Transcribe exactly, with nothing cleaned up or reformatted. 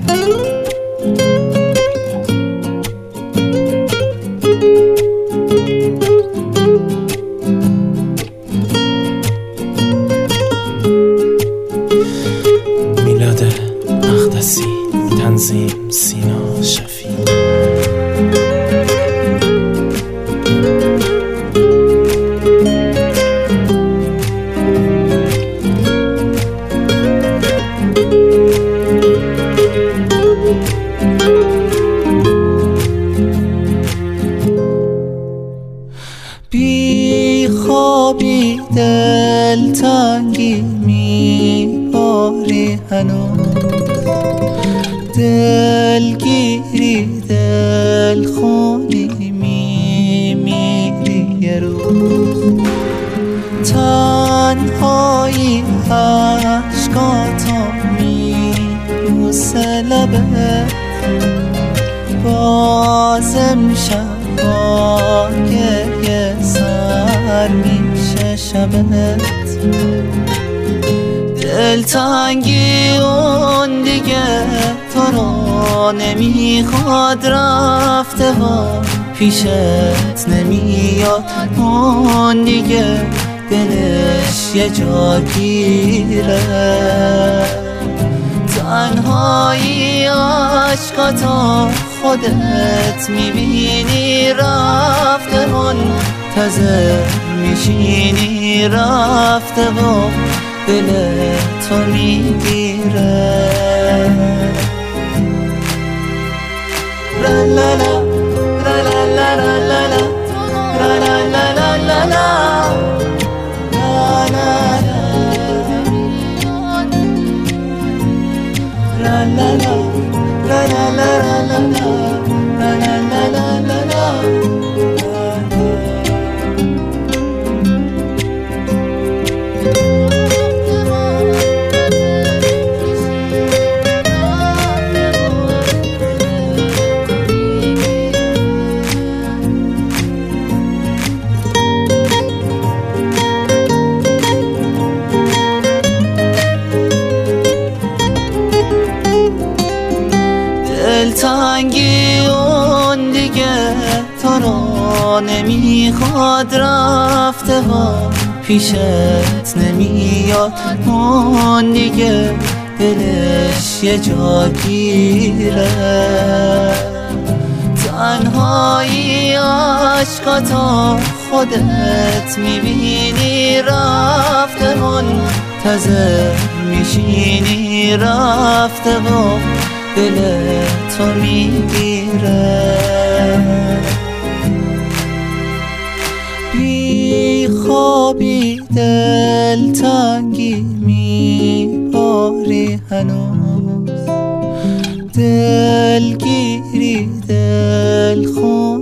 میلاد مقدسی، تنظیم سینا شفیع. بی خوابی دل تنگی میباری هنوز، دلگیری دل خونی میمیری یه روز، تنهایی عشقاتو میبوسه لبت، باز امشب با گریه سر میشه شبت، دلتنگی اون دیگه تو رو نمیخواد، رفته و پیشت نمیاد، اون دیگه دلش یه جا گیره، تنهایی عشقاتو خودت میبینی، رفته منتظر میشینی، رفته و دل تو میگیره. لا لا لا لا لا لا لا لا لا لا لا لا لا دلتنگی اون دیگه تو رو نمیخواد، رفته و پیشت نمیاد، اون دیگه دلش یه جا گیره، تنهایی عشقاتو خودت میبینی، رفته منتظر میشینی، رفته و دل تو میگیره. بی خوابی دل تنگی میباری هنوز، دلگیری دل خون